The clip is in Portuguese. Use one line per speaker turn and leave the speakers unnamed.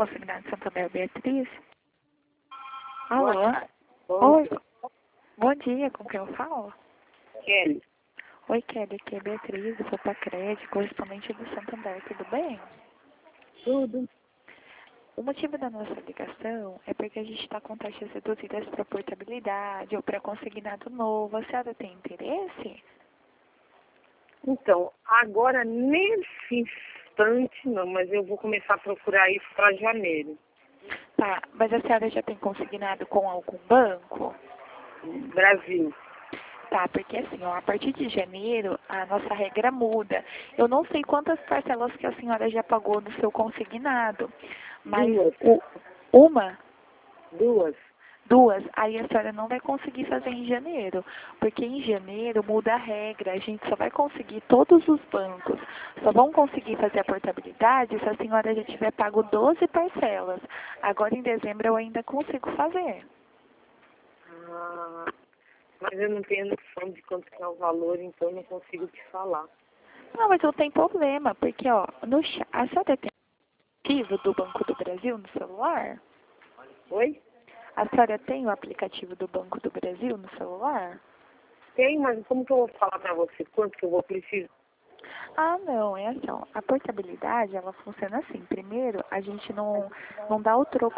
Consignado Santander, Beatriz.
Alô?
Oi. Bom dia, com quem eu falo?
Kelly.
Oi, Kelly, aqui é Beatriz, eu sou para crédito, correspondente do Santander, tudo bem?
Tudo.
O motivo da nossa ligação é porque a gente está com taxas reduzidas para portabilidade ou para consignado novo. A senhora tem interesse?
Então, agora nesse instante não, mas eu vou começar a procurar isso para janeiro.
Tá, mas a senhora já tem consignado com algum banco?
Brasil.
Tá, porque assim, ó, a partir de janeiro, a nossa regra muda. Eu não sei quantas parcelas que a senhora já pagou no seu consignado, mas uma, duas, aí a senhora não vai conseguir fazer em janeiro, porque em janeiro muda a regra, a gente só vai conseguir, todos os bancos só vão conseguir fazer a portabilidade se a senhora já tiver pago 12 parcelas. Agora em dezembro eu ainda consigo fazer.
Ah, mas eu não tenho noção de quanto que é o valor, então eu não consigo te falar.
Não, mas não tem problema, porque ó, a senhora tem aplicativo do Banco do Brasil no celular?
Oi?
A senhora tem o aplicativo do Banco do Brasil no celular?
Tem, mas como que eu vou falar para você quanto que eu vou precisar?
Ah, não, é assim, ó, a portabilidade, ela funciona assim. Primeiro, a gente não dá o troco